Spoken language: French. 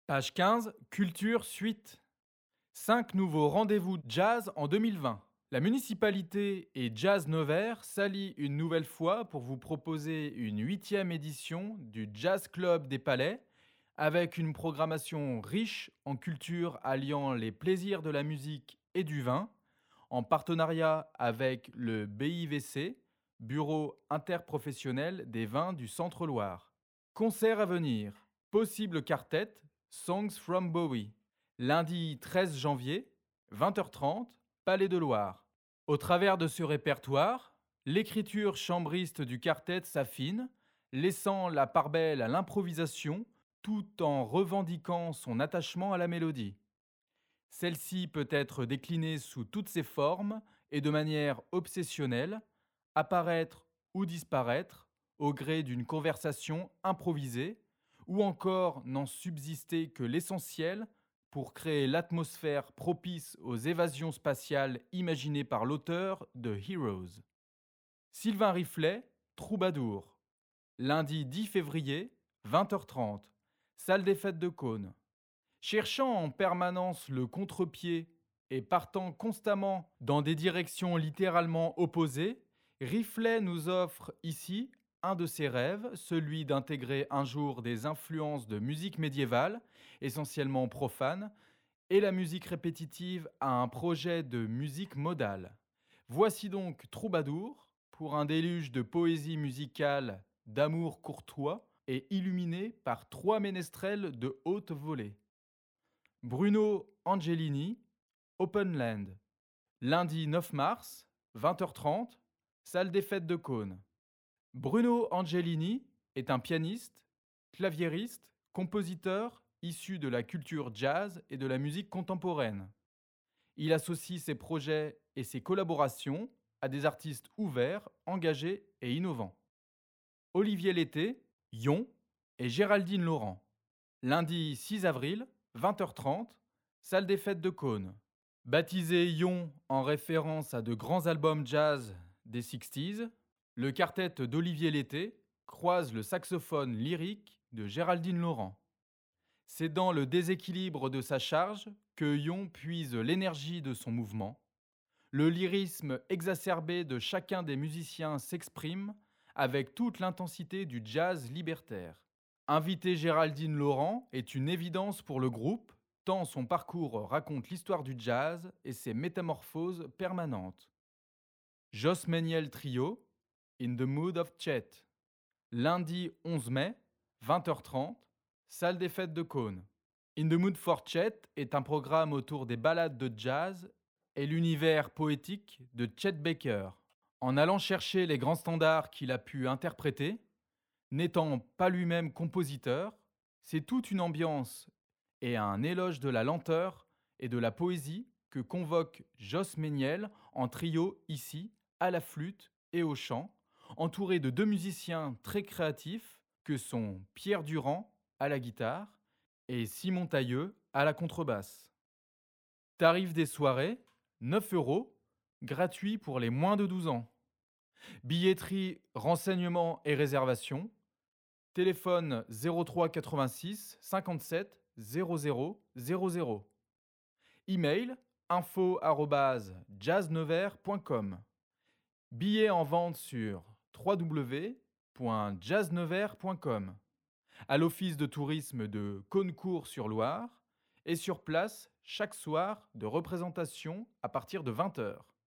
Page 15, Culture Suite. 5 nouveaux rendez-vous jazz en 2020. La municipalité et Jazz Nevers s'allient une nouvelle fois pour vous proposer une huitième édition du Jazz Club des Palais, avec une programmation riche en culture alliant les plaisirs de la musique et du vin, en partenariat avec le BIVC, Bureau interprofessionnel des vins du Centre-Loire. Concerts à venir. Possible quartet, Songs from Bowie. Lundi 13 janvier, 20h30, Palais de Loire. Au travers de ce répertoire, l'écriture chambriste du quartet s'affine, laissant la part belle à l'improvisation tout en revendiquant son attachement à la mélodie. Celle-ci peut être déclinée sous toutes ses formes et de manière obsessionnelle, apparaître ou disparaître au gré d'une conversation improvisée, ou encore n'en subsister que l'essentiel pour créer l'atmosphère propice aux évasions spatiales imaginées par l'auteur de Heroes. Sylvain Riflet, Troubadour. Lundi 10 février, 20h30, salle des fêtes de Cône. Cherchant en permanence le contre-pied et partant constamment dans des directions littéralement opposées, Riflet nous offre ici un de ses rêves, celui d'intégrer un jour des influences de musique médiévale, essentiellement profane, et la musique répétitive à un projet de musique modale. Voici donc Troubadour, pour un déluge de poésie musicale, d'amour courtois et illuminé par 3 ménestrels de haute volée. Bruno Angelini, Open Land. Lundi 9 mars, 20h30, salle des fêtes de Cône. Bruno Angelini est un pianiste, claviériste, compositeur issu de la culture jazz et de la musique contemporaine. Il associe ses projets et ses collaborations à des artistes ouverts, engagés et innovants. Olivier Lété, Yon et Géraldine Laurent. Lundi 6 avril, 20h30, salle des fêtes de Cône. Baptisé Yon en référence à de grands albums jazz des 60s, le quartet d'Olivier Lété croise le saxophone lyrique de Géraldine Laurent. C'est dans le déséquilibre de sa charge que Yon puise l'énergie de son mouvement. Le lyrisme exacerbé de chacun des musiciens s'exprime avec toute l'intensité du jazz libertaire. Inviter Géraldine Laurent est une évidence pour le groupe, tant son parcours raconte l'histoire du jazz et ses métamorphoses permanentes. Joss Méniel Trio, In the Mood of Chet. Lundi 11 mai, 20h30, salle des fêtes de Cône. In the Mood for Chet est un programme autour des ballades de jazz et l'univers poétique de Chet Baker. En allant chercher les grands standards qu'il a pu interpréter, n'étant pas lui-même compositeur, c'est toute une ambiance et un éloge de la lenteur et de la poésie que convoque Joss Méniel en trio ici, à la flûte et au chant, entouré de 2 musiciens très créatifs que sont Pierre Durand à la guitare et Simon Tailleux à la contrebasse. Tarif des soirées, 9 €, gratuit pour les moins de 12 ans. Billetterie, renseignements et réservations. Téléphone 03 86 57 00 00. Email info@jazznevers.com. Billets en vente sur www.jazznevers.com. À l'office de tourisme de Caunecourt-sur-Loire et sur place chaque soir de représentation à partir de 20h.